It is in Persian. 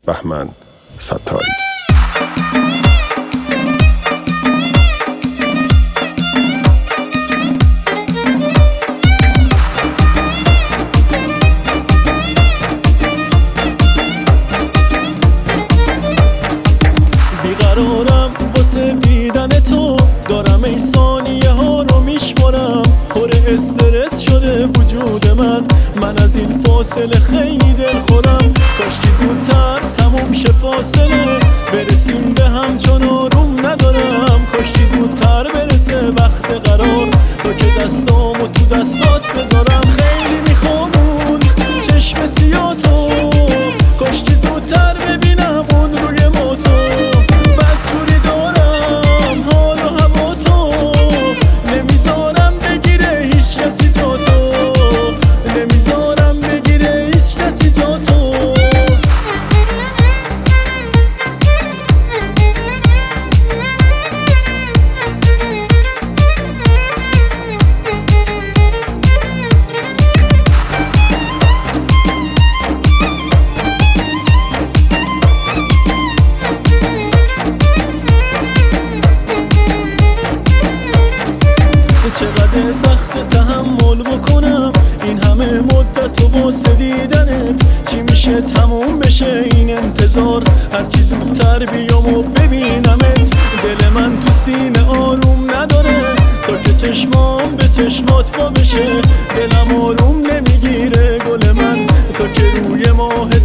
بهمن ستاری. بیقرارم واسه دیدن تو، دارم این ثانیه ها رو میشمارم، پر استرس شده وجود من از این فاصله خیلی دلخورم. کاشکی زودتر تموم شه فاصله، برسیم به هم چون آروم ندارم. کاشکی زودتر برسه وقت قرار، تا که دستامو تو دستات بذارم. خیلی میخوام اون چشم سیاتو، کاشکی زودتر ببینم اون روی موتو. بدجوری دارم حال و هوا تو، نمیذارم بگیره هیچ کسی جا تو، نمیذارم بگیره هیچ کسی جا تو. چقدر سخت تحمل بکنم این همه مدت و واسه دیدنت. چی میشه تموم بشه این انتظار، هرچی زودتر بیام و ببینمت. دل من تو سینه آروم نداره، تا که چشمام به چشمات وا بشه. دلم آروم نمیگیره گل من، تا که روی ماه